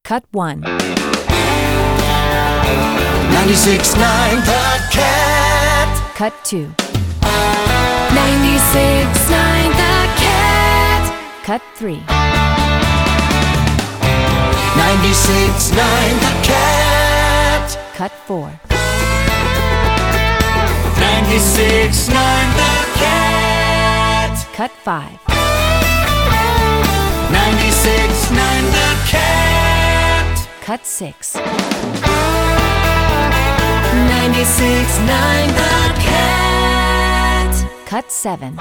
Cut 1. 96.9 The Cat. Cut 2. 96.9 The Cat. Cut 3. 96.9 The Cat. Cut 4. 96.9 The Cat. Cut 5. 96.9 The Cat. Cut 6. 96.9 The Cat. Cut 7.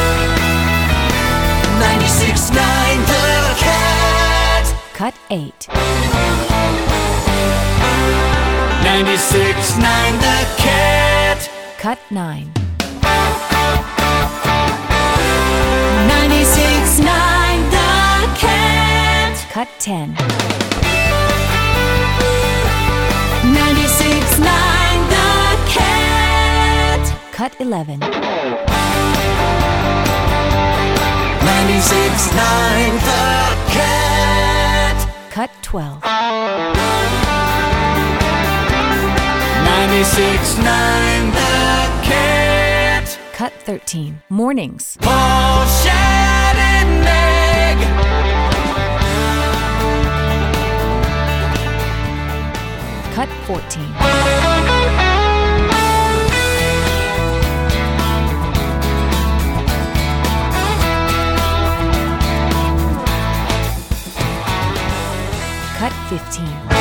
96.9 The Cat. Cut 8. 96.9 The Cat. Cut 9. 96.9 The Cat. Cut 10. 96.9 The Cat. Cut 11. 96.9 The Cat. Cut 12. 96.9 The Cat. Cut 13. Mornings. Paul, Shad, and Meg. Cut 14. Cut 15.